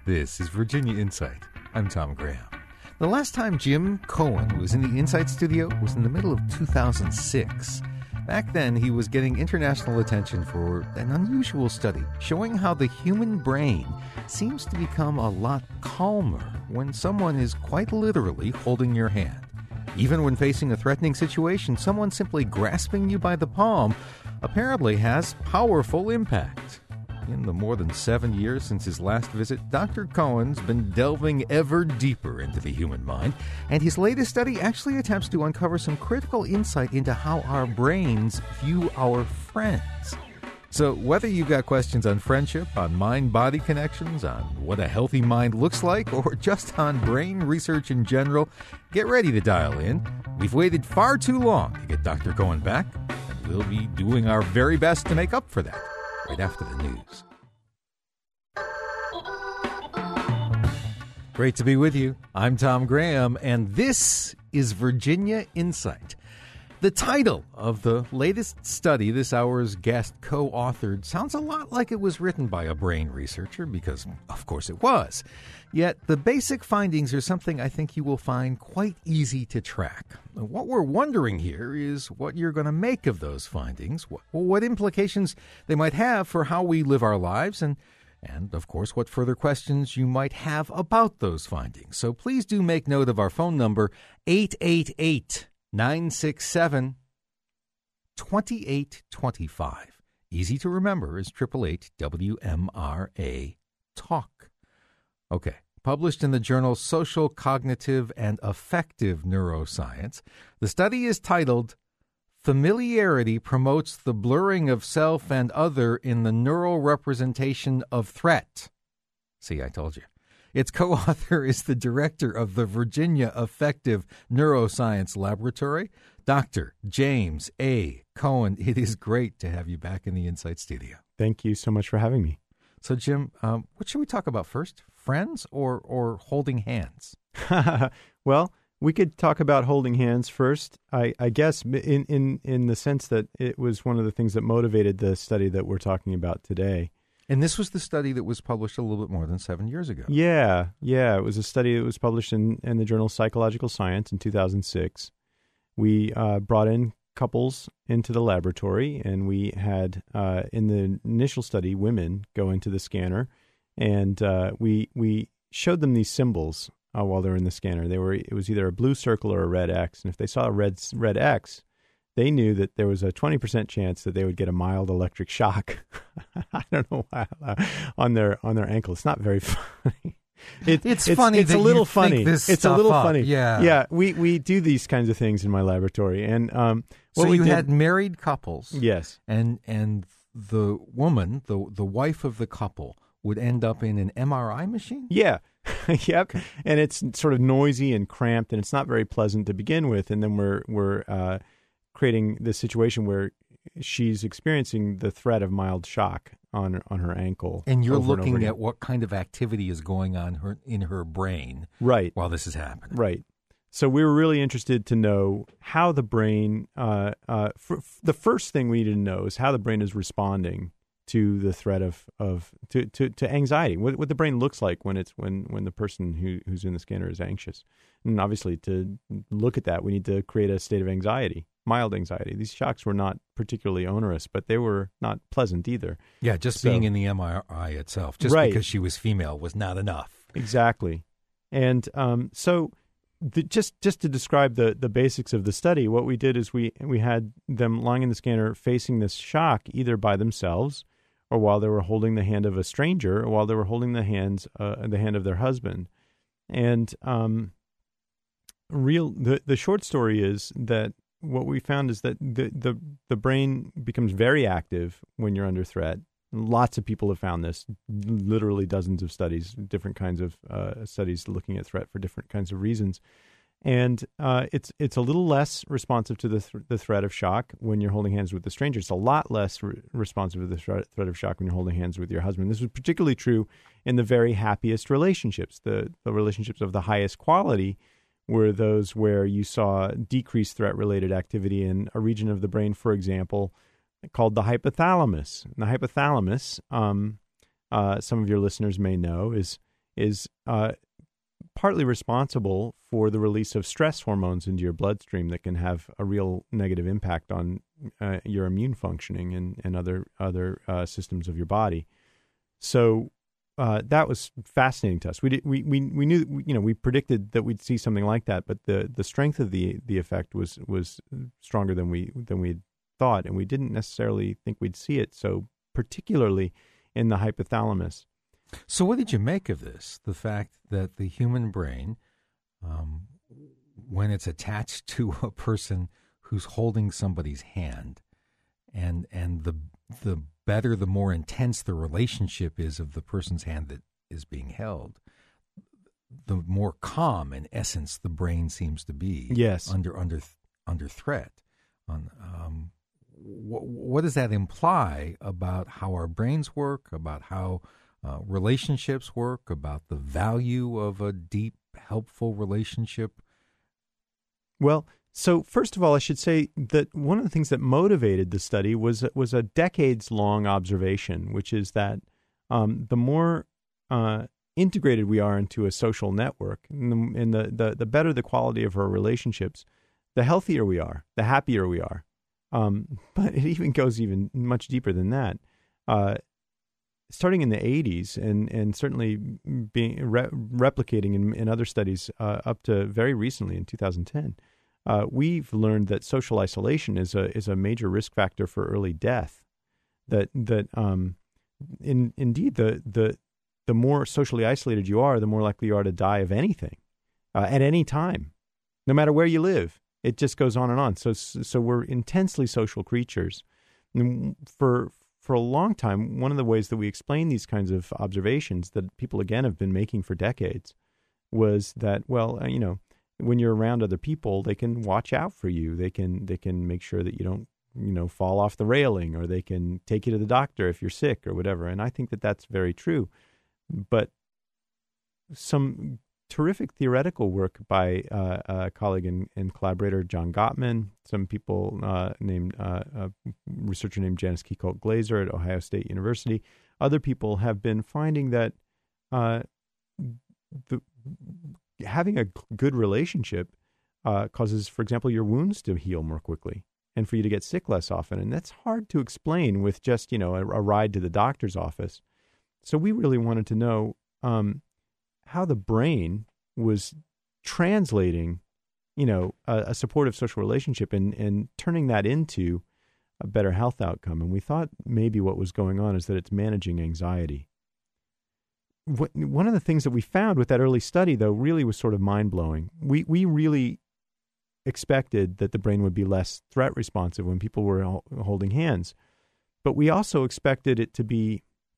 This is Virginia Insight. I'm Tom Graham. The last time Jim Cohen was in the Insight studio was in the middle of 2006. Back then, he was getting international attention for an unusual study showing how the human brain seems to become a lot calmer when someone is quite literally holding your hand. Even when facing a threatening situation, someone simply grasping you by the palm apparently has powerful impact. In the more than 7 years since his last visit, Dr. Cohen's been delving ever deeper into the human mind, and his latest study actually attempts to uncover some critical insight into how our brains view our friends. So whether you've got questions on friendship, on mind-body connections, on what a healthy mind looks like, or just on brain research in general, get ready to dial in. We've waited far too long to get Dr. Cohen back, and we'll be doing our very best to make up for that right after the news. Great to be with you. I'm Tom Graham, and this is Virginia Insight. The title of the latest study this hour's guest co-authored sounds a lot like it was written by a brain researcher, because of course it was. Yet the basic findings are something I think you will find quite easy to track. What we're wondering here is what you're going to make of those findings, what implications they might have for how we live our lives, and of course, what further questions you might have about those findings. So please do make note of our phone number, 888-967-2825. Easy to remember is 888-WMRA-TALK. Okay, published in the journal Social, Cognitive, and Affective Neuroscience, the study is titled Familiarity Promotes the Blurring of Self and Other in the Neural Representation of Threat. See, I told you. Its co-author is the director of the Virginia Affective Neuroscience Laboratory, Dr. James A. Cohen. It is great to have you back in the Insight Studio. Thank you so much for having me. So, Jim, what should we talk about first? Friends or holding hands? Well, we could talk about holding hands first. I guess in the sense that it was one of the things that motivated the study that we're talking about today. And this was the study that was published a little bit more than 7 years ago. Yeah. It was a study that was published in the journal Psychological Science in 2006. We brought in couples into the laboratory, and we had, in the initial study, women go into the scanner, and we showed them these symbols while they were in the scanner. It was either a blue circle or a red X, and if they saw a red X, they knew that there was a 20% chance that they would get a mild electric shock. I don't know why, on their ankle. It's not very funny. It's funny. It's that a little you funny. Think this it's stuff a little up. funny. Yeah. We do these kinds of things in my laboratory, and so you had married couples. Yes, and the woman, the wife of the couple, would end up in an MRI machine. Yeah. Yep. And it's sort of noisy and cramped, and it's not very pleasant to begin with. And then we're creating this situation where she's experiencing the threat of mild shock on her ankle. And you're looking at what kind of activity is going on in her brain, right, while this is happening. Right. So we were really interested to know how the brain. The first thing we needed to know is how the brain is responding to the threat to anxiety. What the brain looks like when the person who's in the scanner is anxious. And obviously, to look at that, we need to create a state of anxiety, mild anxiety. These shocks were not particularly onerous, but they were not pleasant either. Yeah, being in the MRI itself, just right, because she was female, was not enough. Exactly. And just to describe the basics of the study, what we did is we had them lying in the scanner facing this shock either by themselves or while they were holding the hand of a stranger or while they were holding the hand of their husband. And the short story is that what we found is that the brain becomes very active when you're under threat. Lots of people have found this, literally dozens of studies, different kinds of studies looking at threat for different kinds of reasons. And it's a little less responsive to the threat of shock when you're holding hands with a stranger. It's a lot less responsive to the threat of shock when you're holding hands with your husband. This was particularly true in the very happiest relationships. The relationships of the highest quality were those where you saw decreased threat-related activity in a region of the brain, for example, called the hypothalamus. And the hypothalamus, some of your listeners may know, is is partly responsible for the release of stress hormones into your bloodstream that can have a real negative impact on your immune functioning and other systems of your body. So that was fascinating to us. We knew, we predicted that we'd see something like that, but the strength of the effect was stronger than we had thought, and we didn't necessarily think we'd see it so particularly in the hypothalamus. So what did you make of this? The fact that the human brain, when it's attached to a person who's holding somebody's hand, and the better, the more intense the relationship is of the person's hand that is being held, the more calm, in essence, the brain seems to be. Yes. Under threat. What does that imply about how our brains work, about how relationships work, about the value of a deep, helpful relationship? Well, so first of all, I should say that one of the things that motivated the study was a decades-long observation, which is that the more integrated we are into a social network, and the better the quality of our relationships, the healthier we are, the happier we are. But it even goes even much deeper than that. Starting in the 80s and certainly being replicating in other studies up to very recently in 2010, we've learned that social isolation is a major risk factor for early death. Indeed the more socially isolated you are, the more likely you are to die of anything at any time, no matter where you live. It just goes on and on. So we're intensely social creatures. And for a long time, one of the ways that we explain these kinds of observations that people, again, have been making for decades was that, well, when you're around other people, they can watch out for you. They can make sure that you don't, fall off the railing, or they can take you to the doctor if you're sick or whatever. And I think that that's very true. But some terrific theoretical work by a colleague and collaborator, John Gottman, some people named a researcher named Janice Keycolt-Glaser at Ohio State University. Other people have been finding that having a good relationship causes, for example, your wounds to heal more quickly and for you to get sick less often. And that's hard to explain with just, a ride to the doctor's office. So we really wanted to know how the brain was translating, a supportive social relationship and turning that into a better health outcome. And we thought maybe what was going on is that it's managing anxiety. One of the things that we found with that early study, though, really was sort of mind-blowing. We really expected that the brain would be less threat responsive when people were holding hands. But we also expected it to be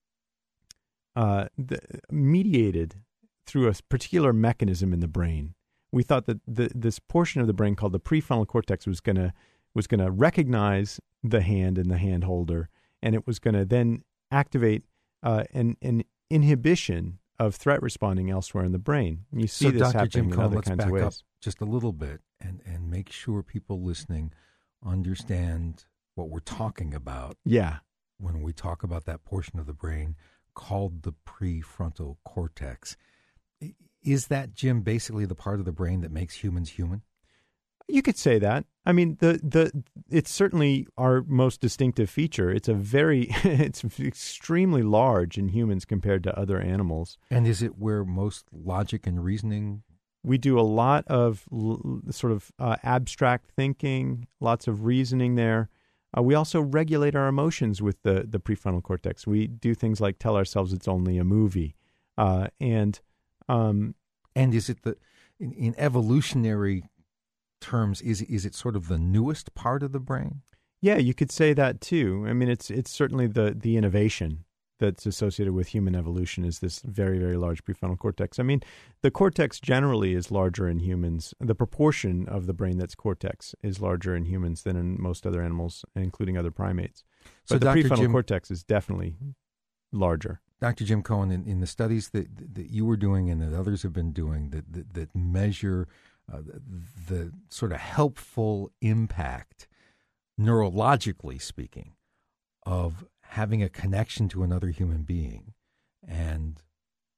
mediated through a particular mechanism in the brain. We thought that this portion of the brain called the prefrontal cortex was going to recognize the hand and the hand holder, and it was going to then activate an inhibition of threat responding elsewhere in the brain. And you see this Dr. happening in other kinds of ways. Let's back up just a little bit and make sure people listening understand what we're talking about. Yeah. When we talk about that portion of the brain called the prefrontal cortex. Is that, Jim, basically the part of the brain that makes humans human? You could say that. I mean, it's certainly our most distinctive feature. It's it's extremely large in humans compared to other animals. And is it where most logic and reasoning? We do a lot of sort of abstract thinking, lots of reasoning there. We also regulate our emotions with the prefrontal cortex. We do things like tell ourselves it's only a movie, and is it in evolutionary terms? Is it sort of the newest part of the brain? Yeah, you could say that too. I mean, it's certainly the innovation that's associated with human evolution is this very, very large prefrontal cortex. I mean, the cortex generally is larger in humans. The proportion of the brain that's cortex is larger in humans than in most other animals, including other primates. But the prefrontal cortex is definitely larger. Dr. Jim Cohen, in the studies that you were doing and that others have been doing that measure the sort of helpful impact, neurologically speaking, of having a connection to another human being and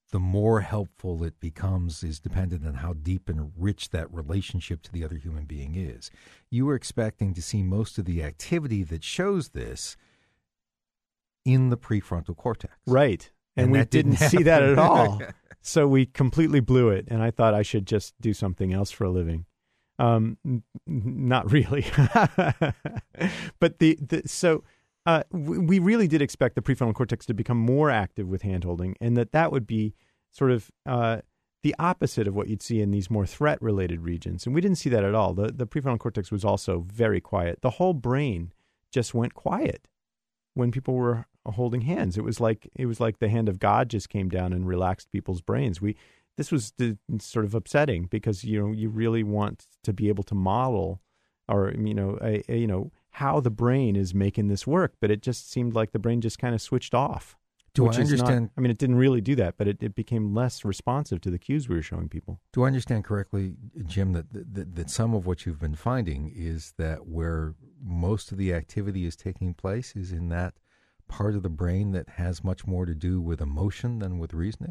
the more helpful it becomes is dependent on how deep and rich that relationship to the other human being is. You were expecting to see most of the activity that shows this in the prefrontal cortex. Right. And we didn't see that at all. So we completely blew it, and I thought I should just do something else for a living. Not really. But we really did expect the prefrontal cortex to become more active with hand-holding, and that would be sort of the opposite of what you'd see in these more threat-related regions. And we didn't see that at all. The prefrontal cortex was also very quiet. The whole brain just went quiet when people were holding hands. It was like the hand of God just came down and relaxed people's brains. This was sort of upsetting because you really want to be able to model, or how the brain is making this work, but it just seemed like the brain just kind of switched off. Do I understand? It didn't really do that, but it became less responsive to the cues we were showing people. Do I understand correctly, Jim, that some of what you've been finding is that where most of the activity is taking place is in that part of the brain that has much more to do with emotion than with reasoning?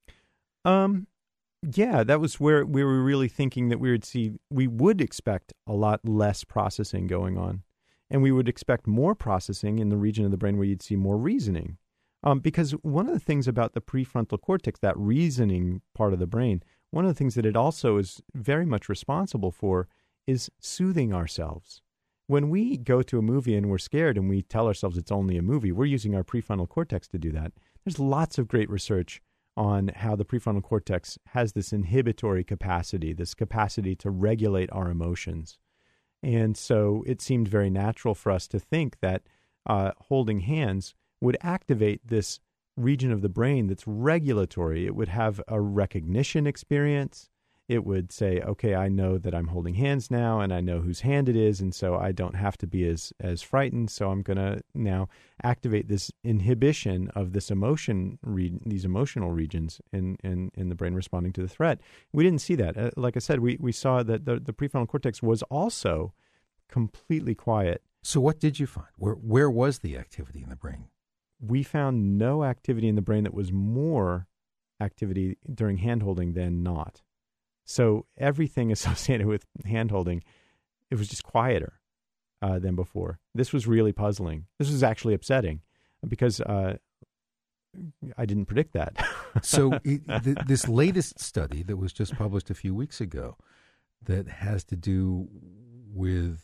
Yeah, that was where we were really thinking that we would expect a lot less processing going on. And we would expect more processing in the region of the brain where you'd see more reasoning. Because one of the things about the prefrontal cortex, that reasoning part of the brain, one of the things that it also is very much responsible for is soothing ourselves. When we go to a movie and we're scared and we tell ourselves it's only a movie, we're using our prefrontal cortex to do that. There's lots of great research on how the prefrontal cortex has this inhibitory capacity, this capacity to regulate our emotions. And so it seemed very natural for us to think that holding hands would activate this region of the brain that's regulatory. It would have a recognition experience. It would say, okay, I know that I'm holding hands now, and I know whose hand it is, and so I don't have to be as frightened. So I'm going to now activate this inhibition of this these emotional regions in the brain responding to the threat. We didn't see that. Like I said, we saw that the prefrontal cortex was also completely quiet. So what did you find? Where was the activity in the brain? We found no activity in the brain that was more activity during hand-holding than not. So everything associated with hand-holding, it was just quieter than before. This was really puzzling. This was actually upsetting because I didn't predict that. So this latest study that was just published a few weeks ago that has to do with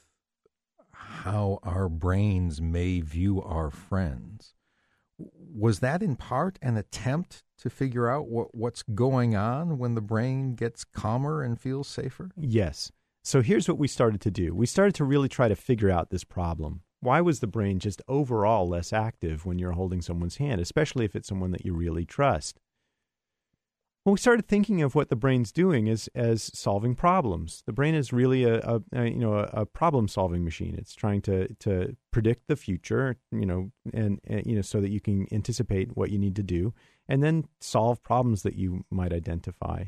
how our brains may view our friends, was that in part an attempt to figure out what's going on when the brain gets calmer and feels safer? Yes. So here's what we started to do. We started to really try to figure out this problem. Why was the brain just overall less active when you're holding someone's hand, especially if it's someone that you really trust? Well, we started thinking of what the brain's doing as solving problems. The brain is really a problem-solving machine. It's trying to predict the future, and so that you can anticipate what you need to do, and then solve problems that you might identify.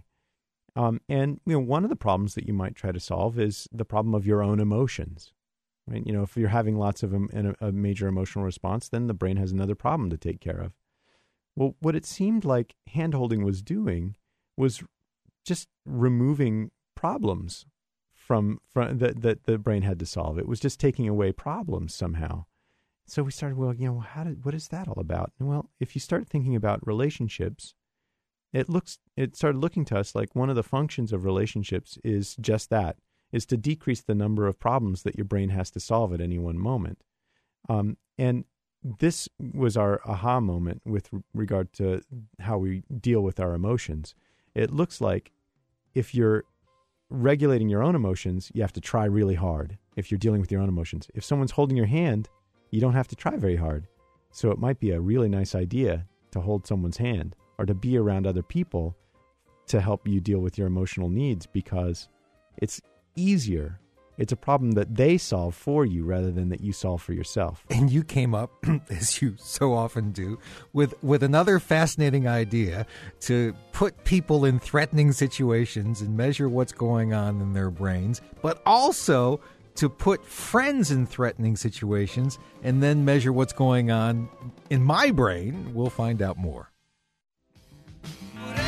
And one of the problems that you might try to solve is the problem of your own emotions. Right? If you're having lots of a major emotional response, then the brain has another problem to take care of. Well, what it seemed like hand-holding was doing was just removing problems from that the brain had to solve. It was just taking away problems somehow. So we started, what is that all about? And well, if you start thinking about relationships, it started looking to us like one of the functions of relationships is just that, is to decrease the number of problems that your brain has to solve at any one moment. And this was our aha moment with regard to how we deal with our emotions. It looks like if you're regulating your own emotions, you have to try really hard if you're dealing with your own emotions. If someone's holding your hand, you don't have to try very hard. So it might be a really nice idea to hold someone's hand or to be around other people to help you deal with your emotional needs because it's easier. It's a problem that they solve for you rather than that you solve for yourself. And you came up, as you so often do, with another fascinating idea to put people in threatening situations and measure what's going on in their brains, but also to put friends in threatening situations and then measure what's going on in my brain. We'll find out more.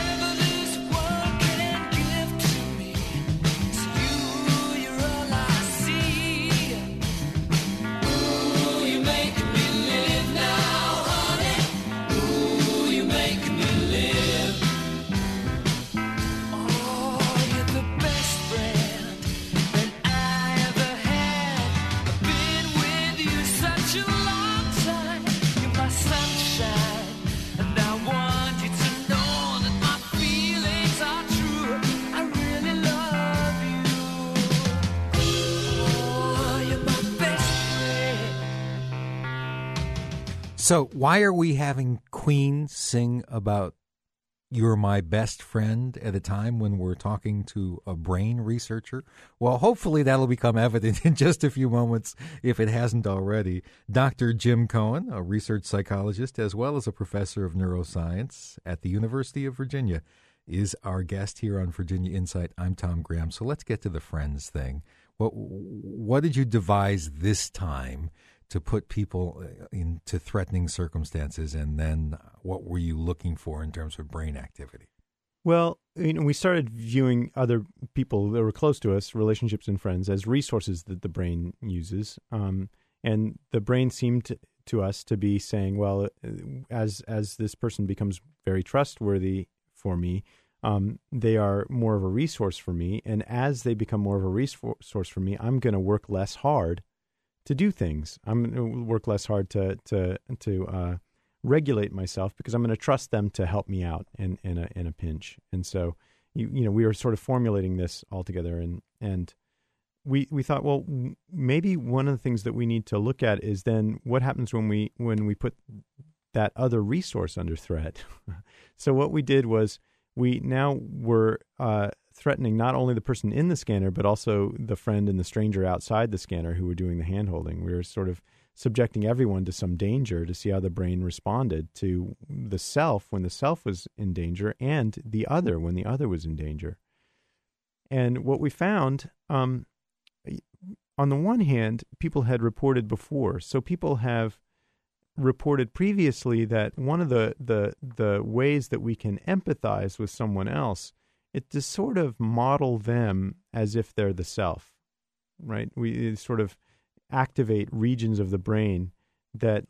So why are we having Queen sing about "You're My Best Friend" at a time when we're talking to a brain researcher? Well, hopefully that'll become evident in just a few moments, if it hasn't already. Dr. Jim Cohen, a research psychologist as well as a professor of neuroscience at the University of Virginia, is our guest here on Virginia Insight. I'm Tom Graham. So let's get to the friends thing. What did you devise this time to put people into threatening circumstances, and then what were you looking for in terms of brain activity? Well, we started viewing other people that were close to us, relationships and friends, as resources that the brain uses. And the brain seemed to us to be saying, well, as this person becomes very trustworthy for me, they are more of a resource for me. And as they become more of a resource for me, I'm going to work less hard to do things. I'm going to work less hard to regulate myself, because I'm going to trust them to help me out in a pinch. And so, we were sort of formulating this all together, and we thought, well, maybe one of the things that we need to look at is then what happens when we put that other resource under threat. So what we did was we now were threatening not only the person in the scanner, but also the friend and the stranger outside the scanner who were doing the hand-holding. We were sort of subjecting everyone to some danger to see how the brain responded to the self when the self was in danger, and the other when the other was in danger. And what we found, on the one hand, people had reported before. So people have reported previously that one of the ways that we can empathize with someone else is to sort of model them as if they're the self, right? We sort of activate regions of the brain that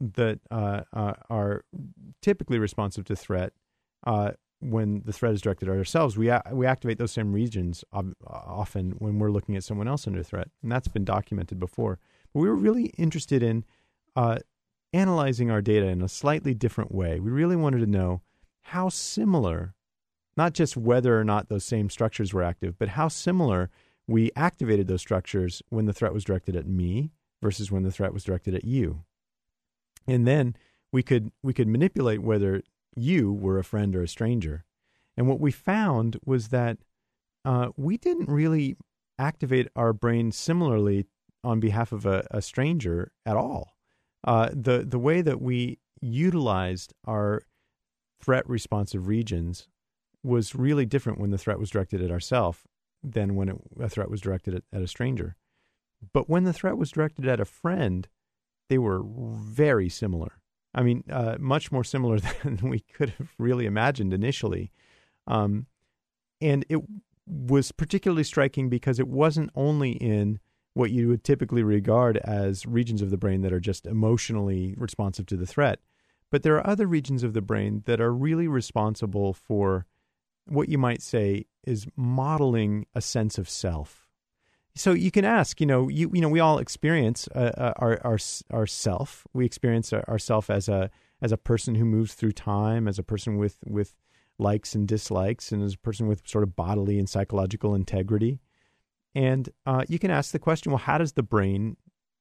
are typically responsive to threat. When the threat is directed at ourselves, we activate those same regions often when we're looking at someone else under threat, and that's been documented before. But we were really interested in analyzing our data in a slightly different way. We really wanted to know how similar, not just whether or not those same structures were active, but how similar we activated those structures when the threat was directed at me versus when the threat was directed at you. And then we could manipulate whether you were a friend or a stranger. And what we found was that we didn't really activate our brain similarly on behalf of a stranger at all. The way that we utilized our threat responsive regions was really different when the threat was directed at ourselves than when a threat was directed at a stranger. But when the threat was directed at a friend, they were very similar. I mean, much more similar than we could have really imagined initially. And it was particularly striking because it wasn't only in what you would typically regard as regions of the brain that are just emotionally responsive to the threat, but there are other regions of the brain that are really responsible for what you might say is modeling a sense of self. So you can ask, we all experience our self. We experience ourself as a person who moves through time, as a person with likes and dislikes, and as a person with sort of bodily and psychological integrity. And you can ask the question, well, how does the brain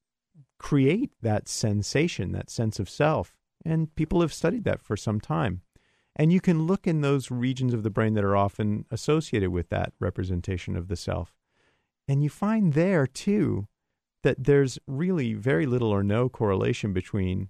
create that sensation, that sense of self? And people have studied that for some time. And you can look in those regions of the brain that are often associated with that representation of the self. And you find there, too, that there's really very little or no correlation between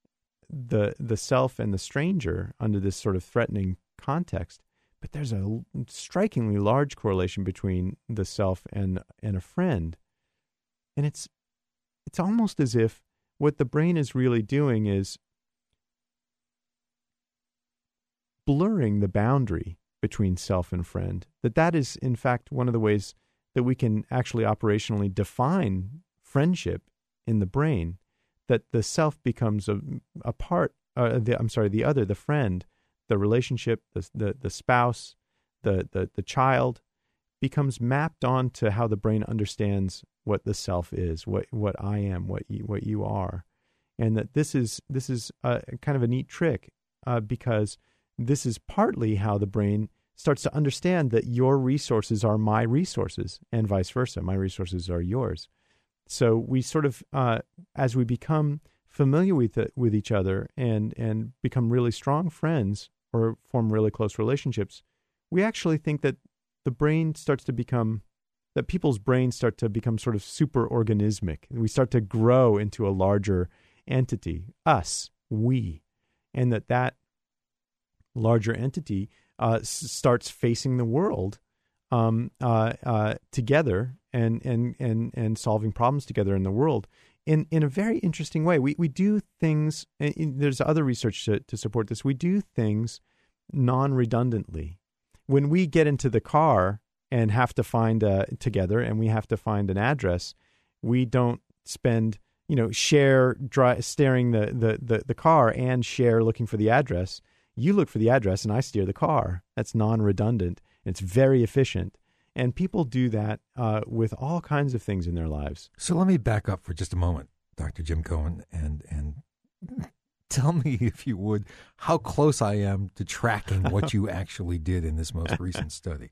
the self and the stranger under this sort of threatening context. But there's a strikingly large correlation between the self and a friend. And it's almost as if what the brain is really doing is blurring the boundary between self and friend. That is, in fact, one of the ways that we can actually operationally define friendship in the brain, that the self becomes a part, the other, the friend, the relationship, the spouse, the child, becomes mapped onto how the brain understands what the self is, what I am, what you are. And that this is kind of a neat trick because this is partly how the brain starts to understand that your resources are my resources and vice versa. My resources are yours. So we sort of, as we become familiar with each other and become really strong friends or form really close relationships, we actually think that people's brains start to become sort of superorganismic. We start to grow into a larger entity, us, we, and that larger entity starts facing the world together and solving problems together in the world in a very interesting way. We do things, and there's other research to support this, we do things non-redundantly. When we get into the car and have to find together and we have to find an address, we don't spend, steering the car and share looking for the address. You look for the address and I steer the car. That's non-redundant. It's very efficient. And people do that with all kinds of things in their lives. So let me back up for just a moment, Dr. Jim Cohen, and tell me, if you would, how close I am to tracking what you actually did in this most recent study.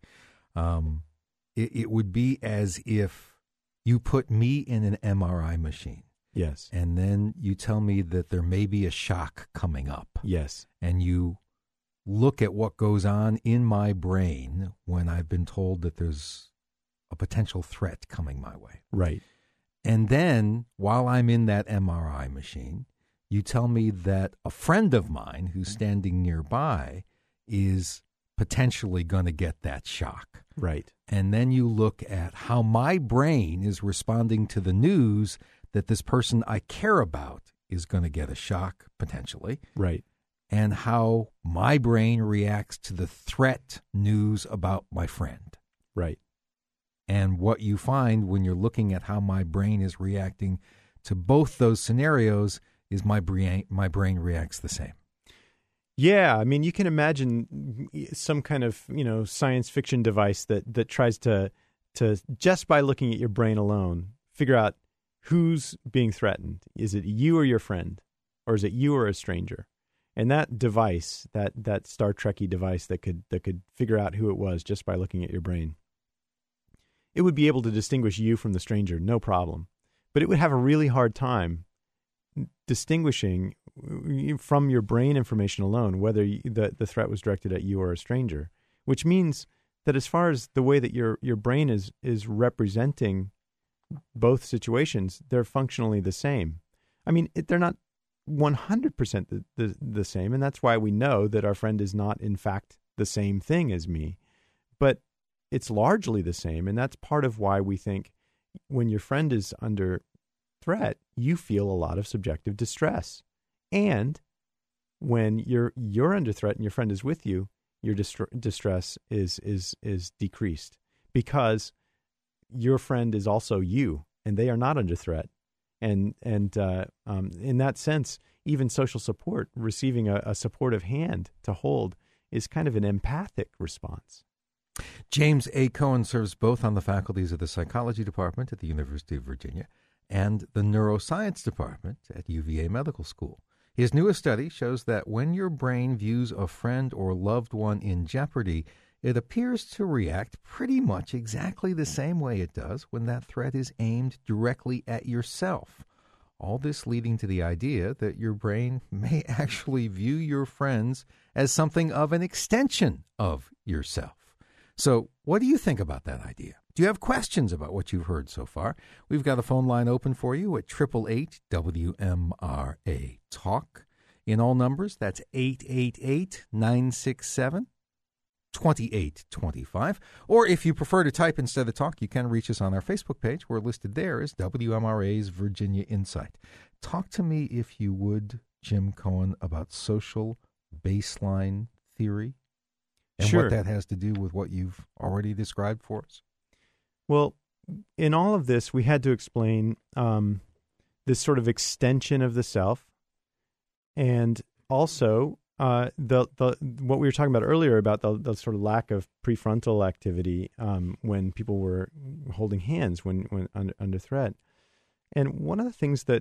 It would be as if you put me in an MRI machine. Yes. And then you tell me that there may be a shock coming up. Yes. And you look at what goes on in my brain when I've been told that there's a potential threat coming my way. Right. And then while I'm in that MRI machine, you tell me that a friend of mine who's standing nearby is potentially going to get that shock. Right. And then you look at how my brain is responding to the news that this person I care about is going to get a shock, potentially. Right. And how my brain reacts to the threat news about my friend. Right. And what you find when you're looking at how my brain is reacting to both those scenarios is my brain reacts the same. Yeah, I mean, you can imagine some kind of, science fiction device that tries to just by looking at your brain alone, figure out who's being threatened. Is it you or your friend? Or is it you or a stranger? And that device, that Star Trek-y device that could figure out who it was just by looking at your brain, it would be able to distinguish you from the stranger, no problem. But it would have a really hard time distinguishing from your brain information alone whether the threat was directed at you or a stranger, which means that as far as the way that your brain is representing both situations, they're functionally the same. I mean, they're not 100% the same, and that's why we know that our friend is not, in fact, the same thing as me. But it's largely the same, and that's part of why we think when your friend is under threat, you feel a lot of subjective distress. And when you're under threat and your friend is with you, your distress is decreased because your friend is also you, and they are not under threat. And in that sense, even social support, receiving a supportive hand to hold, is kind of an empathic response. James A. Cohen serves both on the faculties of the Psychology Department at the University of Virginia and the Neuroscience Department at UVA Medical School. His newest study shows that when your brain views a friend or loved one in jeopardy, it appears to react pretty much exactly the same way it does when that threat is aimed directly at yourself. All this leading to the idea that your brain may actually view your friends as something of an extension of yourself. So what do you think about that idea? Do you have questions about what you've heard so far? We've got a phone line open for you at 888-WMRA-TALK. In all numbers, that's 888-967-2825. Or if you prefer to type instead of talk, you can reach us on our Facebook page. We're listed there as WMRA's Virginia Insight. Talk to me, if you would, Jim Cohen, about social baseline theory and Sure. what that has to do with what you've already described for us. Well, in all of this, we had to explain this sort of extension of the self, and also what we were talking about earlier about the sort of lack of prefrontal activity when people were holding hands when under threat. And one of the things that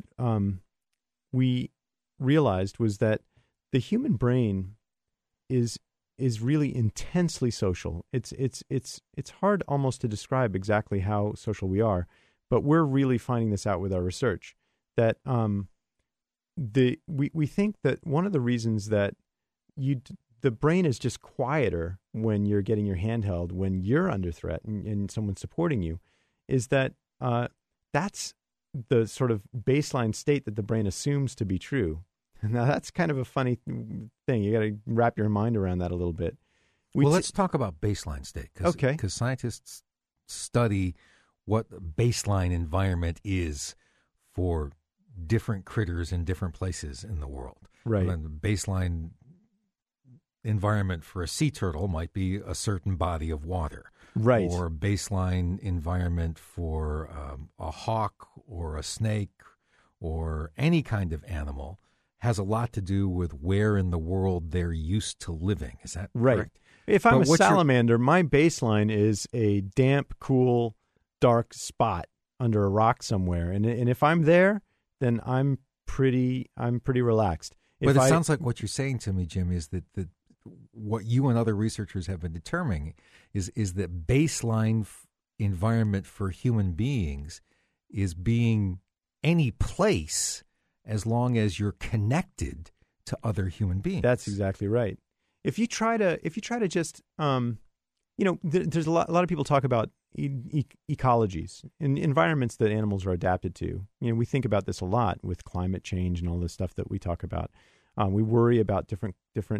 we realized was that the human brain is really intensely social. It's hard almost to describe exactly how social we are, but we're really finding this out with our research, that we think that one of the reasons that the brain is just quieter when you're getting your hand held, when you're under threat and someone's supporting you, is that that's the sort of baseline state that the brain assumes to be true. Now, that's kind of a funny thing. You got to wrap your mind around that a little bit. Let's talk about baseline state. Okay. Because scientists study what the baseline environment is for different critters in different places in the world. Right. And the baseline environment for a sea turtle might be a certain body of water. Right. Or a baseline environment for a hawk or a snake or any kind of animal has a lot to do with where in the world they're used to living. Is that right? Correct? If I'm a salamander, my baseline is a damp, cool, dark spot under a rock somewhere, and if I'm there, then I'm pretty relaxed. But it sounds like what you're saying to me, Jim, is that what you and other researchers have been determining is that baseline environment for human beings is being any place as long as you're connected to other human beings. That's exactly right. If you try to just, there's a lot of people talk about ecologies and environments that animals are adapted to. We think about this a lot with climate change and all this stuff that we talk about. We worry about different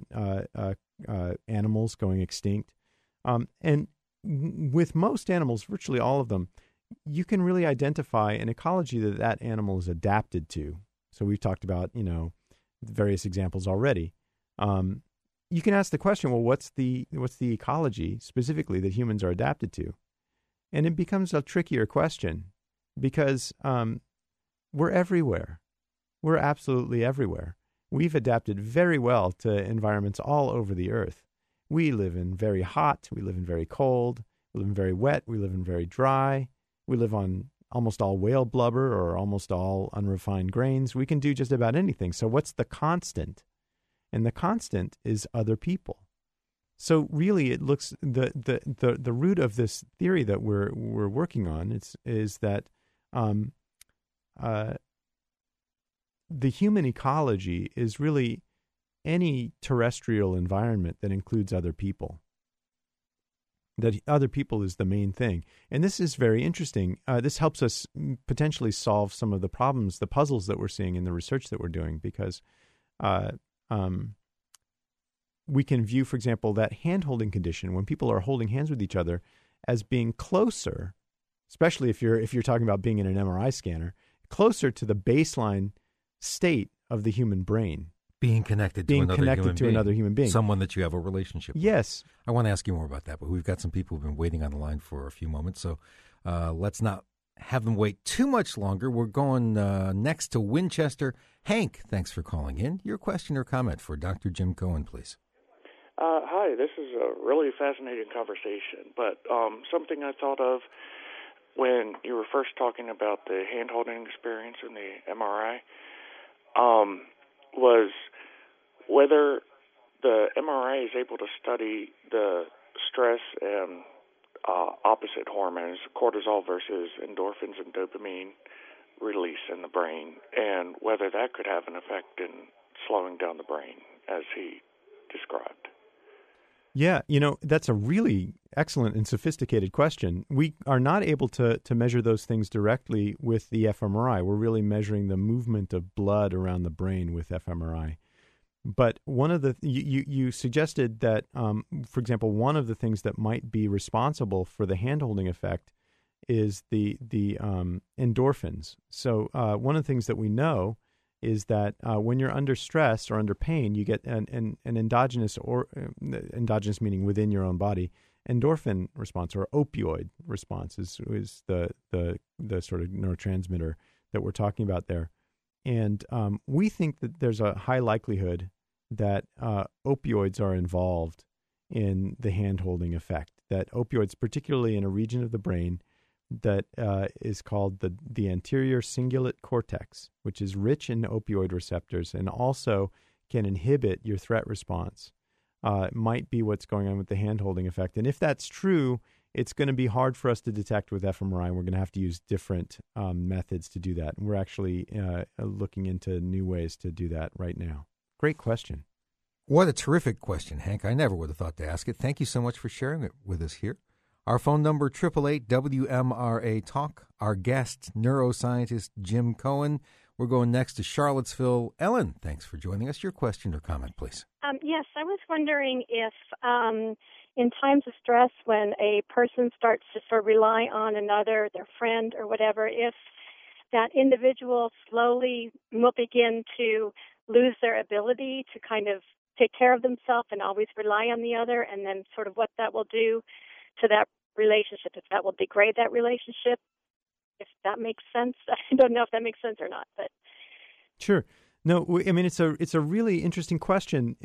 animals going extinct, and with most animals, virtually all of them, you can really identify an ecology that animal is adapted to. So we've talked about, various examples already. You can ask the question, well, what's the ecology specifically that humans are adapted to? And it becomes a trickier question because we're everywhere. We're absolutely everywhere. We've adapted very well to environments all over the earth. We live in very hot, we live in very cold, we live in very wet, we live in very dry. We live on almost all whale blubber or almost all unrefined grains. We can do just about anything. So what's the constant? And the constant is other people. So really, it looks the root of this theory that we're working on is that the human ecology is really any terrestrial environment that includes other people. That other people is the main thing. And this is very interesting. This helps us potentially solve some of the problems, the puzzles that we're seeing in the research that we're doing, because we can view, for example, that hand-holding condition, when people are holding hands with each other, as being closer, especially if you're talking about being in an MRI scanner, closer to the baseline state of the human brain. Being connected to another human being. Someone that you have a relationship with. Yes. I want to ask you more about that, but we've got some people who've been waiting on the line for a few moments, so let's not have them wait too much longer. We're going next to Winchester. Hank, thanks for calling in. Your question or comment for Dr. Jim Cohen, please. Hi, this is a really fascinating conversation, but something I thought of when you were first talking about the hand-holding experience in the MRI was whether the MRI is able to study the stress and opposite hormones, cortisol versus endorphins and dopamine release in the brain, and whether that could have an effect in slowing down the brain, as he described. Yeah, that's a really excellent and sophisticated question. We are not able to measure those things directly with the fMRI. We're really measuring the movement of blood around the brain with fMRI. But one of the you suggested that, for example, one of the things that might be responsible for the hand-holding effect is the endorphins. So one of the things that we know is that when you're under stress or under pain, you get an endogenous, or endogenous meaning within your own body, endorphin response, or opioid response is the sort of neurotransmitter that we're talking about there. And we think that there's a high likelihood that opioids are involved in the hand-holding effect, that opioids, particularly in a region of the brain that is called the anterior cingulate cortex, which is rich in opioid receptors and also can inhibit your threat response, might be what's going on with the hand-holding effect. And if that's true, it's going to be hard for us to detect with fMRI. We're going to have to use different methods to do that. And we're actually looking into new ways to do that right now. Great question. What a terrific question, Hank. I never would have thought to ask it. Thank you so much for sharing it with us here. Our phone number, 888-WMRA-TALK. Our guest, neuroscientist Jim Cohen. We're going next to Charlottesville. Ellen, thanks for joining us. Your question or comment, please. Yes, I was wondering if in times of stress when a person starts to sort of rely on another, their friend or whatever, if that individual slowly will begin to lose their ability to kind of take care of themselves and always rely on the other, and then sort of what that will do to that relationship, if that will degrade that relationship, if that makes sense. I don't know if that makes sense or not, but sure. No, I mean it's a really interesting question.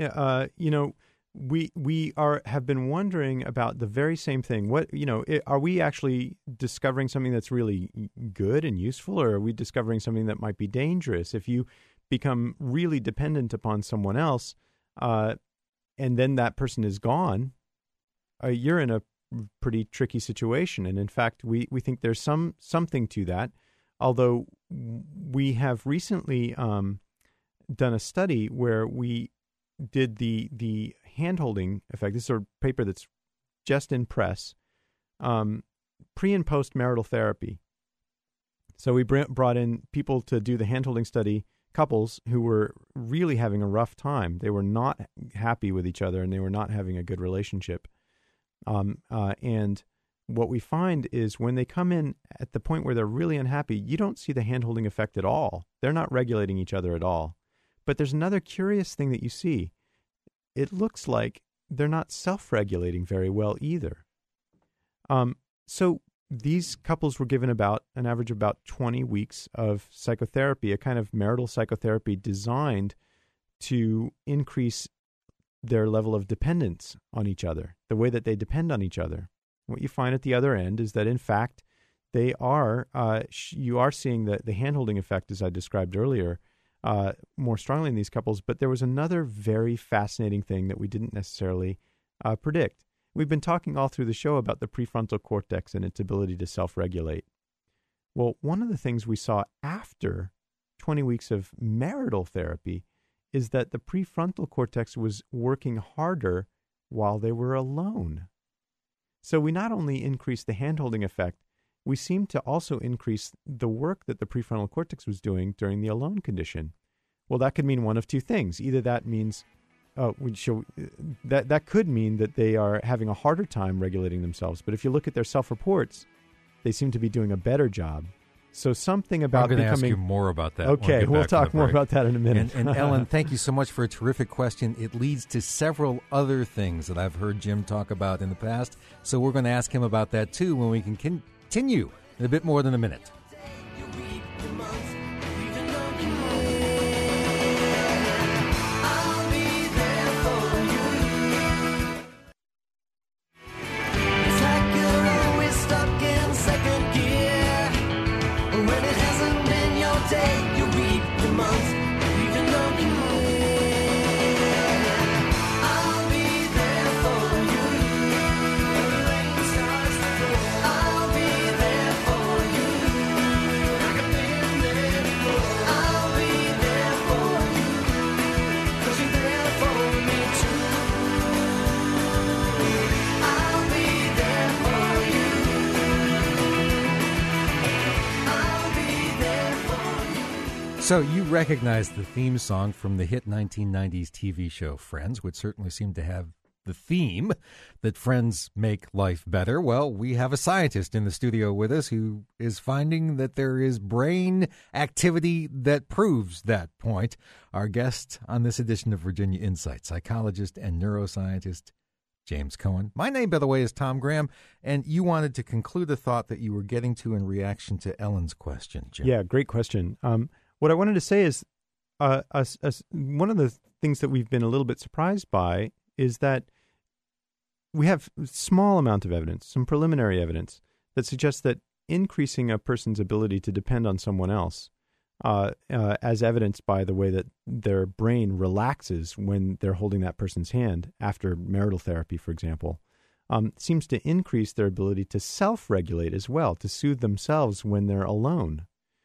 We have been wondering about the very same thing. What are we actually discovering something that's really good and useful, or are we discovering something that might be dangerous? If you become really dependent upon someone else, and then that person is gone, you're in a pretty tricky situation. And in fact, we think there's something to that. Although we have recently done a study where we did the hand-holding effect. This is a paper that's just in press, pre- and post-marital therapy. So we brought in people to do the hand-holding study, couples who were really having a rough time. They were not happy with each other, and they were not having a good relationship. And what we find is when they come in at the point where they're really unhappy, you don't see the hand-holding effect at all. They're not regulating each other at all. But there's another curious thing that you see. It looks like they're not self-regulating very well either. So these couples were given about an average of about 20 weeks of psychotherapy, a kind of marital psychotherapy designed to increase their level of dependence on each other, the way that they depend on each other. What you find at the other end is that, in fact, they are you are seeing the hand-holding effect, as I described earlier, more strongly in these couples. But there was another very fascinating thing that we didn't necessarily predict. We've been talking all through the show about the prefrontal cortex and its ability to self-regulate. Well, one of the things we saw after 20 weeks of marital therapy is that the prefrontal cortex was working harder while they were alone. So we not only increased the hand-holding effect, we seemed to also increase the work that the prefrontal cortex was doing during the alone condition. Well, that could mean one of two things. Either that means that could mean that they are having a harder time regulating themselves. But if you look at their self-reports, they seem to be doing a better job. So something about I'm going to ask you more about that. Okay, we'll talk more about that in a minute. And Ellen, thank you so much for a terrific question. It leads to several other things that I've heard Jim talk about in the past. So we're going to ask him about that, too, when we can continue in a bit more than a minute. So you recognize the theme song from the hit 1990s TV show Friends, which certainly seemed to have the theme that friends make life better. Well, we have a scientist in the studio with us who is finding that there is brain activity that proves that point. Our guest on this edition of Virginia Insight, psychologist and neuroscientist James Cohen. My name, by the way, is Tom Graham, and you wanted to conclude a thought that you were getting to in reaction to Ellen's question, Jim. Yeah, great question. What I wanted to say is one of the things that we've been a little bit surprised by is that we have a small amount of evidence, some preliminary evidence, that suggests that increasing a person's ability to depend on someone else, as evidenced by the way that their brain relaxes when they're holding that person's hand after marital therapy, for example, seems to increase their ability to self-regulate as well, to soothe themselves when they're alone.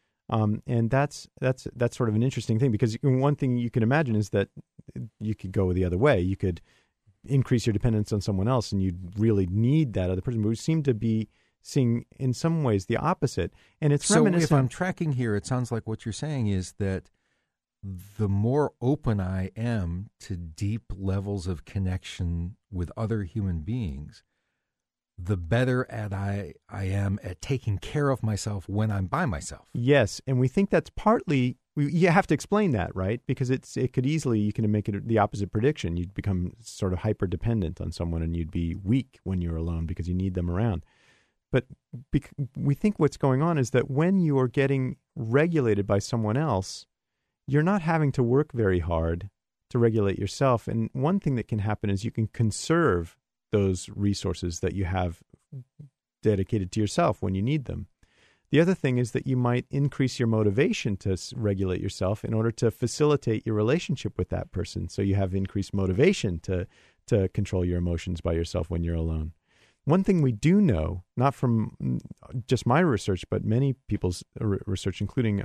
And that's sort of an interesting thing, because one thing you can imagine is that you could go the other way. You could increase your dependence on someone else, and you'd really need that other person. But we seem to be seeing, in some ways, the opposite. And it's reminiscent. So if I'm tracking here, it sounds like what you're saying is that the more open I am to deep levels of connection with other human beings, the better I am at taking care of myself when I'm by myself. Yes, and we think that's partly, you have to explain that, right? Because it could easily, you can make it the opposite prediction. You'd become sort of hyper-dependent on someone, and you'd be weak when you're alone because you need them around. But we think what's going on is that when you are getting regulated by someone else, you're not having to work very hard to regulate yourself. And one thing that can happen is you can conserve those resources that you have dedicated to yourself when you need them. The other thing is that you might increase your motivation to regulate yourself in order to facilitate your relationship with that person. So you have increased motivation to control your emotions by yourself when you're alone. One thing we do know, not from just my research, but many people's research, including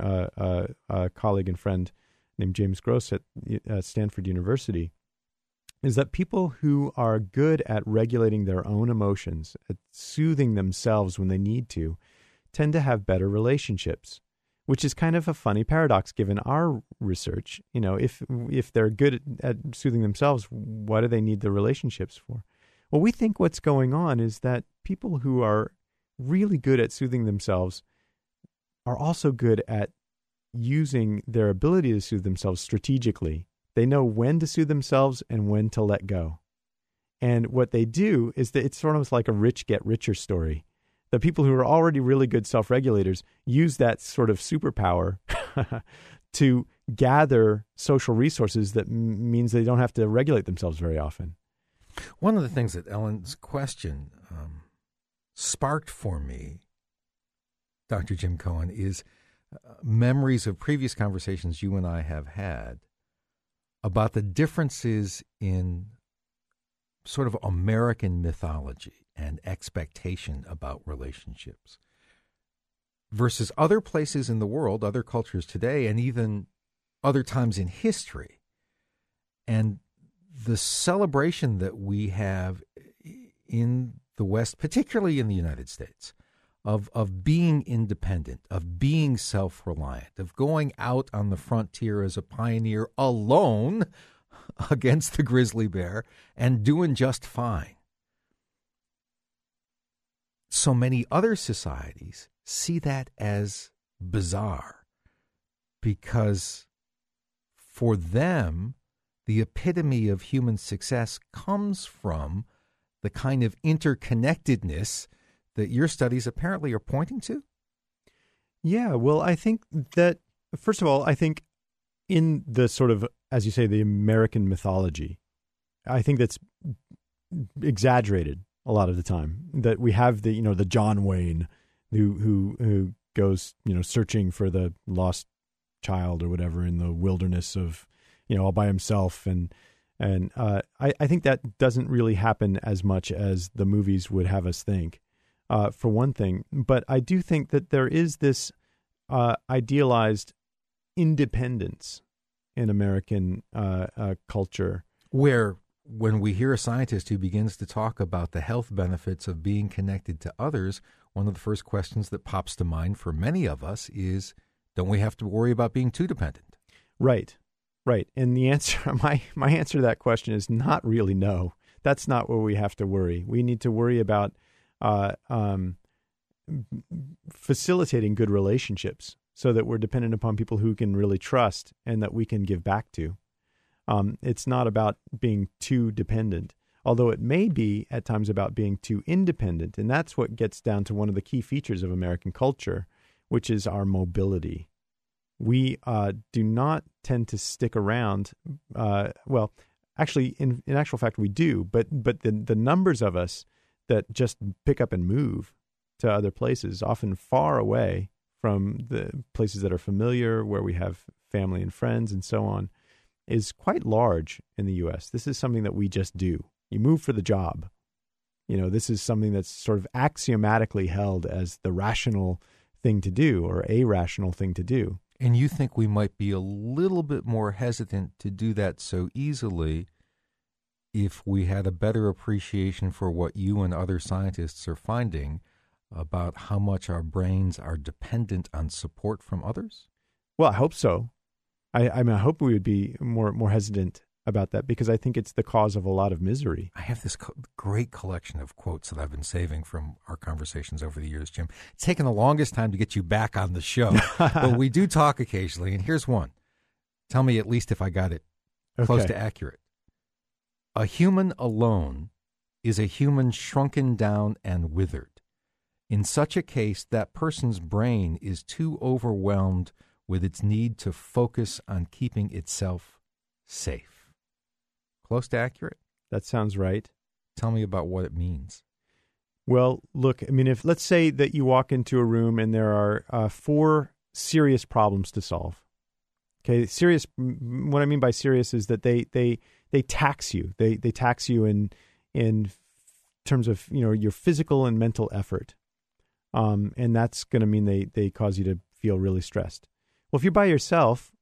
a colleague and friend named James Gross at Stanford University, is that people who are good at regulating their own emotions, at soothing themselves when they need to, tend to have better relationships, which is kind of a funny paradox given our research. You know, if they're good at soothing themselves, what do they need the relationships for? Well, we think what's going on is that people who are really good at soothing themselves are also good at using their ability to soothe themselves strategically. They know when to soothe themselves and when to let go. And what they do is that it's sort of like a rich get richer story. The people who are already really good self-regulators use that sort of superpower to gather social resources that means they don't have to regulate themselves very often. One of the things that Ellen's question sparked for me, Dr. Jim Cohen, is memories of previous conversations you and I have had about the differences in sort of American mythology and expectation about relationships versus other places in the world, other cultures today, and even other times in history. And the celebration that we have in the West, particularly in the United States, of being independent, of being self-reliant, of going out on the frontier as a pioneer alone against the grizzly bear and doing just fine. So many other societies see that as bizarre because for them, the epitome of human success comes from the kind of interconnectedness that your studies apparently are pointing to? Yeah, well, I think that, first of all, I think in the sort of, as you say, the American mythology, I think that's exaggerated a lot of the time. That we have the, the John Wayne who goes, searching for the lost child or whatever in the wilderness of, all by himself. And I think that doesn't really happen as much as the movies would have us think, for one thing. But I do think that there is this idealized independence in American culture. Where when we hear a scientist who begins to talk about the health benefits of being connected to others, one of the first questions that pops to mind for many of us is, don't we have to worry about being too dependent? Right. Right. And the answer, my answer to that question is not really no. That's not where we have to worry. We need to worry about facilitating good relationships so that we're dependent upon people who can really trust and that we can give back to. It's not about being too dependent, although it may be at times about being too independent. And that's what gets down to one of the key features of American culture, which is our mobility. We do not tend to stick around. Well, actually, in actual fact, we do. But the numbers of us that just pick up and move to other places, often far away from the places that are familiar, where we have family and friends and so on, is quite large in the U.S. This is something that we just do. You move for the job. This is something that's sort of axiomatically held as the rational thing to do or a rational thing to do. And you think we might be a little bit more hesitant to do that so easily if we had a better appreciation for what you and other scientists are finding about how much our brains are dependent on support from others? Well, I hope so. I hope we would be more hesitant about that, because I think it's the cause of a lot of misery. I have this great collection of quotes that I've been saving from our conversations over the years, Jim. It's taken the longest time to get you back on the show, but we do talk occasionally, and here's one. Tell me at least if I got it close to accurate. A human alone is a human shrunken down and withered. In such a case, that person's brain is too overwhelmed with its need to focus on keeping itself safe. Close to accurate? That sounds right. Tell me about what it means. Well, look, if let's say that you walk into a room and there are 4 serious problems to solve. Okay, serious. What I mean by serious is that they tax you. They tax you in terms of your physical and mental effort, and that's going to mean they cause you to feel really stressed. Well, if you're by yourself,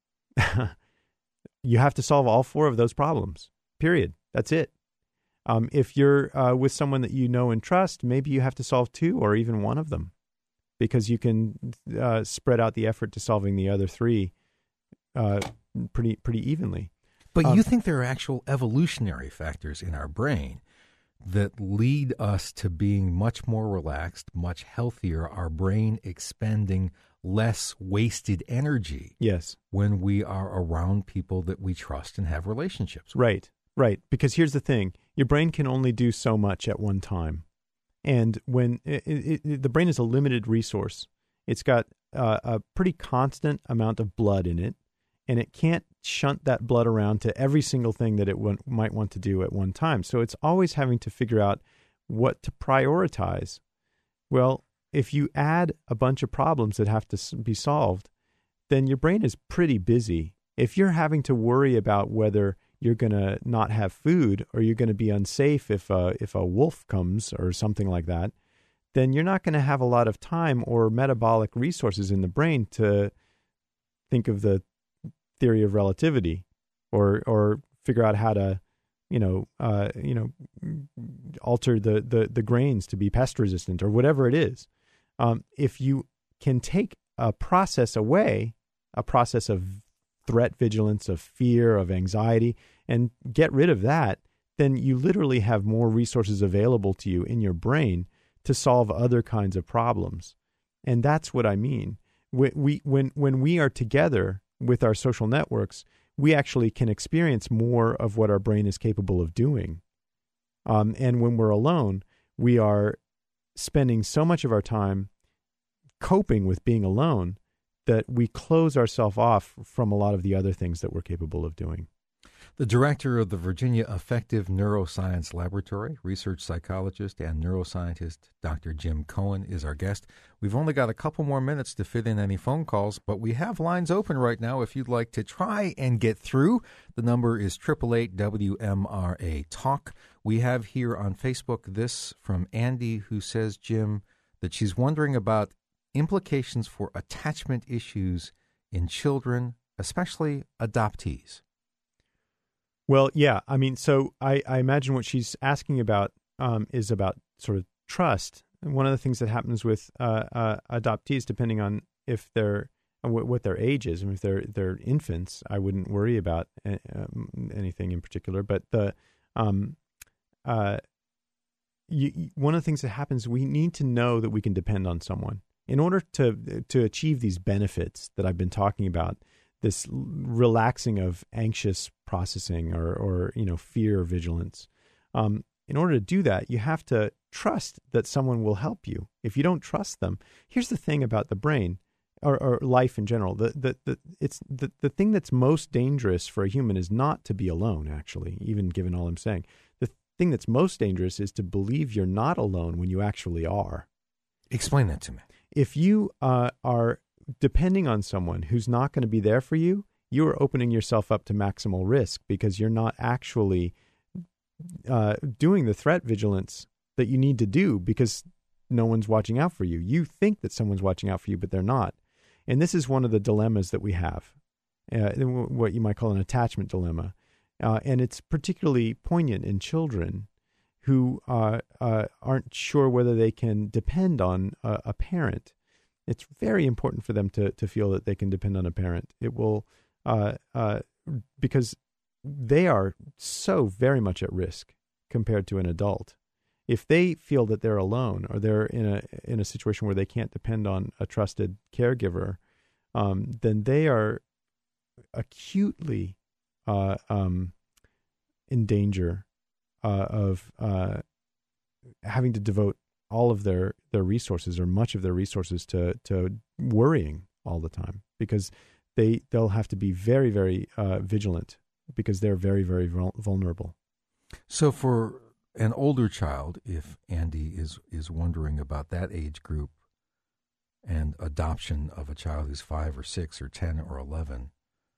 you have to solve all 4 of those problems. Period. That's it. If you're with someone that you know and trust, maybe you have to solve 2 or even 1 of them, because you can spread out the effort to solving the other 3 pretty evenly. But you think there are actual evolutionary factors in our brain that lead us to being much more relaxed, much healthier, our brain expending less wasted energy. Yes. When we are around people that we trust and have relationships with. Right. Because here's the thing. Your brain can only do so much at one time. And when the brain is a limited resource, it's got a pretty constant amount of blood in it, and it can't shunt that blood around to every single thing that it might want to do at one time. So it's always having to figure out what to prioritize. Well, if you add a bunch of problems that have to be solved, then your brain is pretty busy. If you're having to worry about whether you're going to not have food or you're going to be unsafe if a wolf comes or something like that, then you're not going to have a lot of time or metabolic resources in the brain to think of the theory of relativity or figure out how to alter the grains to be pest resistant or whatever it is. If you can take a process away, a process of threat vigilance, of fear, of anxiety, and get rid of that, then you literally have more resources available to you in your brain to solve other kinds of problems. And that's what I mean. When we are together with our social networks, we actually can experience more of what our brain is capable of doing. And when we're alone, we are spending so much of our time coping with being alone that we close ourselves off from a lot of the other things that we're capable of doing. The director of the Virginia Affective Neuroscience Laboratory, research psychologist and neuroscientist Dr. Jim Cohen is our guest. We've only got a couple more minutes to fit in any phone calls, but we have lines open right now if you'd like to try and get through. The number is 888-WMRA-TALK. We have here on Facebook this from Andy, who says, Jim, that she's wondering about implications for attachment issues in children, especially adoptees. Well, yeah. So I imagine what she's asking about is about sort of trust. And one of the things that happens with adoptees, depending on if they're what their age is, and if they're infants, I wouldn't worry about anything in particular. But one of the things that happens, we need to know that we can depend on someone in order to achieve these benefits that I've been talking about. This relaxing of anxious processing or fear vigilance. In order to do that, you have to trust that someone will help you. If you don't trust them, here's the thing about the brain or life in general. The thing that's most dangerous for a human is not to be alone, actually, even given all I'm saying. The thing that's most dangerous is to believe you're not alone when you actually are. Explain that to me. If you are depending on someone who's not going to be there for you, you are opening yourself up to maximal risk because you're not actually doing the threat vigilance that you need to do because no one's watching out for you. You think that someone's watching out for you, but they're not. And this is one of the dilemmas that we have, what you might call an attachment dilemma. And it's particularly poignant in children who aren't sure whether they can depend on a parent. It's very important for them to feel that they can depend on a parent. It will, because they are so very much at risk compared to an adult. If they feel that they're alone or they're in a situation where they can't depend on a trusted caregiver, then they are acutely in danger of having to devote all of their resources or much of their resources to worrying all the time, because they'll have to be very, very vigilant because they're very, very vulnerable. So for an older child, if Andy is wondering about that age group and adoption of a child who's 5 or 6 or 10 or 11,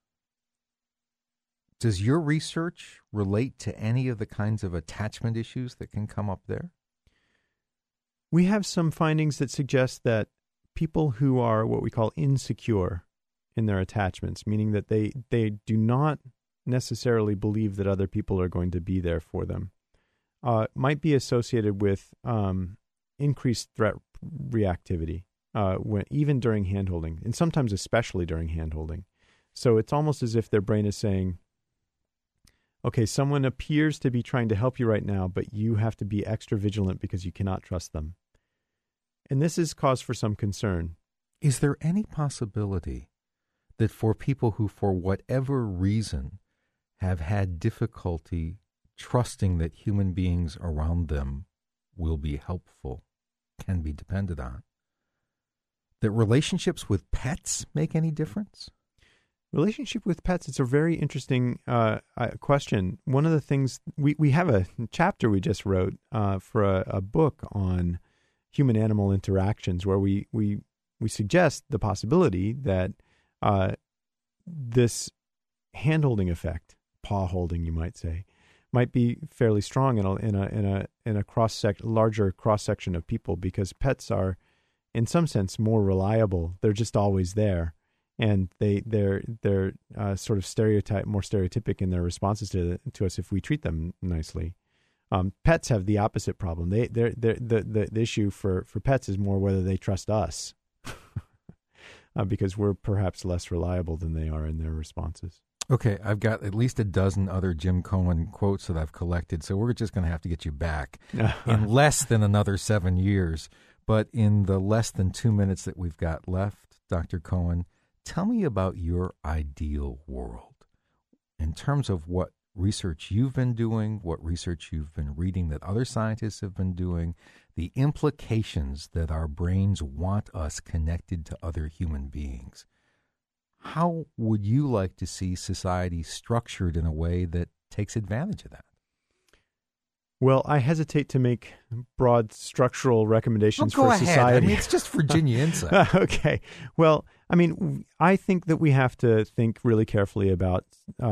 does your research relate to any of the kinds of attachment issues that can come up there? We have some findings that suggest that people who are what we call insecure in their attachments, meaning that they do not necessarily believe that other people are going to be there for them, might be associated with increased threat reactivity, even during handholding, and sometimes especially during handholding. So it's almost as if their brain is saying, okay, someone appears to be trying to help you right now, but you have to be extra vigilant because you cannot trust them. And this is cause for some concern. Is there any possibility that for people who, for whatever reason, have had difficulty trusting that human beings around them will be helpful, can be depended on, that relationships with pets make any difference? Relationship with pets, it's a very interesting question. One of the things, we have a chapter we just wrote for a book on human-animal interactions where we suggest the possibility that this hand-holding effect, paw-holding you might say, might be fairly strong in a larger cross-section of people, because pets are, in some sense, more reliable. They're just always there. And they're sort of more stereotypic in their responses to us if we treat them nicely. Pets have the opposite problem. The issue for pets is more whether they trust us, because we're perhaps less reliable than they are in their responses. Okay, I've got at least a dozen other Jim Cohen quotes that I've collected, so we're just going to have to get you back in less than another 7 years. But in the less than 2 minutes that we've got left, Dr. Cohen, tell me about your ideal world in terms of what research you've been doing, what research you've been reading that other scientists have been doing, the implications that our brains want us connected to other human beings. How would you like to see society structured in a way that takes advantage of that? Well, I hesitate to make broad structural recommendations for society. I mean, it's just Virginia Insight. Okay. Well, I mean, I think that we have to think really carefully about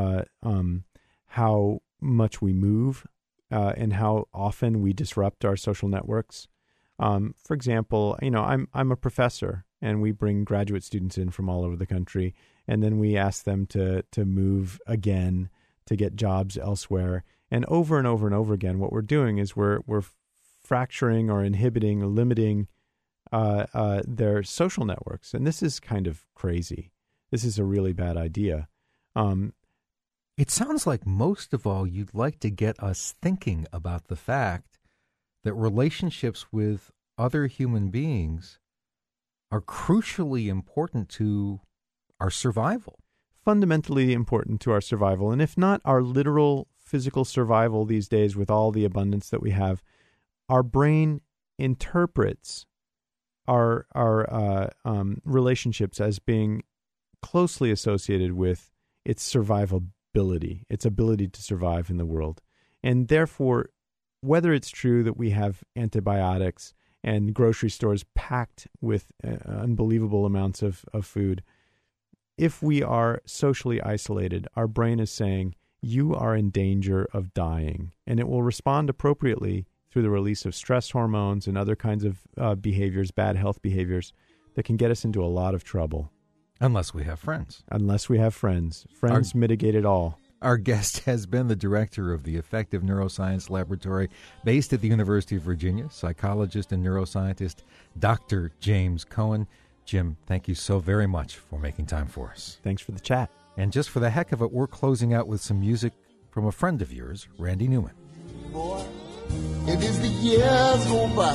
how much we move and how often we disrupt our social networks. For example, I'm a professor, and we bring graduate students in from all over the country, and then we ask them to move again to get jobs elsewhere. And over and over and over again, what we're doing is we're fracturing or inhibiting or limiting their social networks. And this is kind of crazy. This is a really bad idea. It sounds like most of all you'd like to get us thinking about the fact that relationships with other human beings are crucially important to our survival. Fundamentally important to our survival. And if not our literal physical survival these days with all the abundance that we have, our brain interprets our relationships as being closely associated with its survivability, its ability to survive in the world. And therefore, whether it's true that we have antibiotics and grocery stores packed with unbelievable amounts of food, if we are socially isolated, our brain is saying, you are in danger of dying, and it will respond appropriately through the release of stress hormones and other kinds of behaviors, bad health behaviors, that can get us into a lot of trouble. Unless we have friends. Unless we have friends. Friends mitigate it all. Our guest has been the director of the Effective Neuroscience Laboratory based at the University of Virginia, psychologist and neuroscientist Dr. James Cohen. Jim, thank you so very much for making time for us. Thanks for the chat. And just for the heck of it, we're closing out with some music from a friend of yours, Randy Newman. Boy, it is the years go by,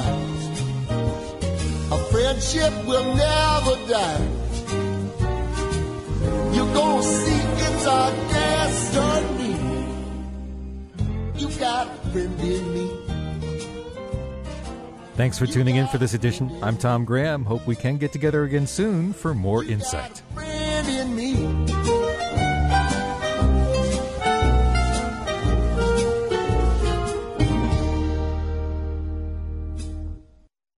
a friendship will never die. You're gonna see it's our destiny. You got a friend in me. Thanks for tuning in for this edition. I'm Tom Graham. Hope we can get together again soon for more Insight. You got a friend in me.